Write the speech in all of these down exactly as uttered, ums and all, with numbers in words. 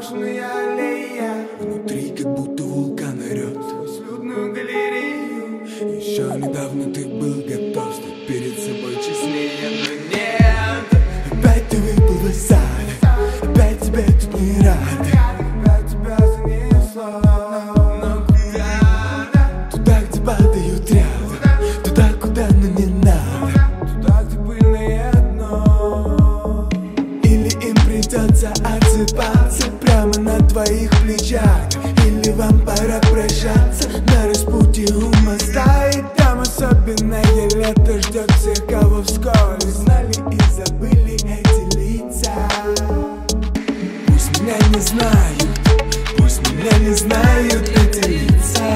заброшенная аллея, внутри как будто вулкан орёт. безлюдную галерею. Еще недавно ты был готов стать перед собой честнее, Но нет, опять ты выпал из сада, опять тебя тут не рады. опять тебя занесло. Но куда? Туда, где падают ряды, туда, куда, но не надо. Туда, где пыльное дно. Или им придется отсыпаться прямо на твоих плечах, или вам пора прощаться на распутье у моста. И там особенное лето ждет всех, кого вскоре знали и забыли эти лица. Пусть меня не знают, пусть меня не знают эти лица.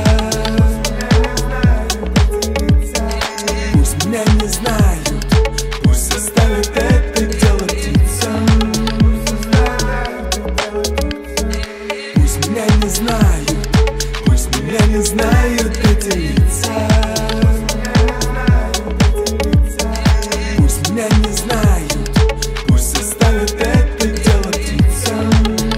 Пусть меня не знают, пусть оставят это дело птицам. Пусть меня не знают, пусть меня не знают эти лица. Пусть меня не знают, пусть оставят это дело птицам.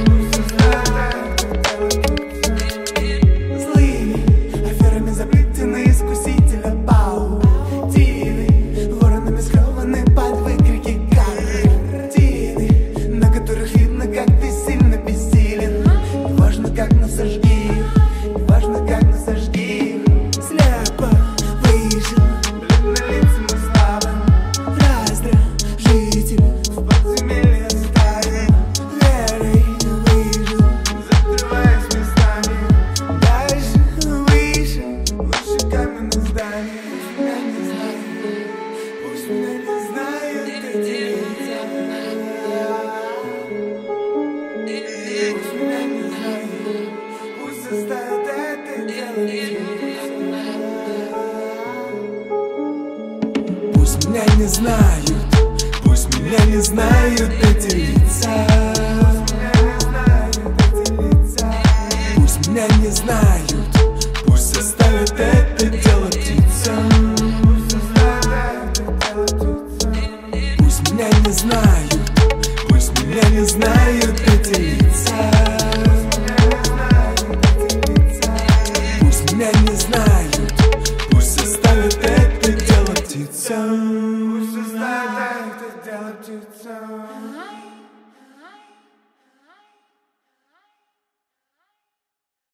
Злыми аферами заплетены искусителя паутины, воронами скованы под выкрики картины, на которых видно, как ты сильно бессилен. Неважно, как нас сожги, неважно, как нас сожги. Слепо выжил, Бледнолицым и слабым, раздражитель, в подземелье ставим, верой выжил. закрываясь местами. Дальше, выше, Выше каменных зданий. меня не знают, пусть меня не знают эти лица. Пусть меня не знают, Пусть оставят это дело птицам. пусть меня не знают, пусть меня не знают эти лица.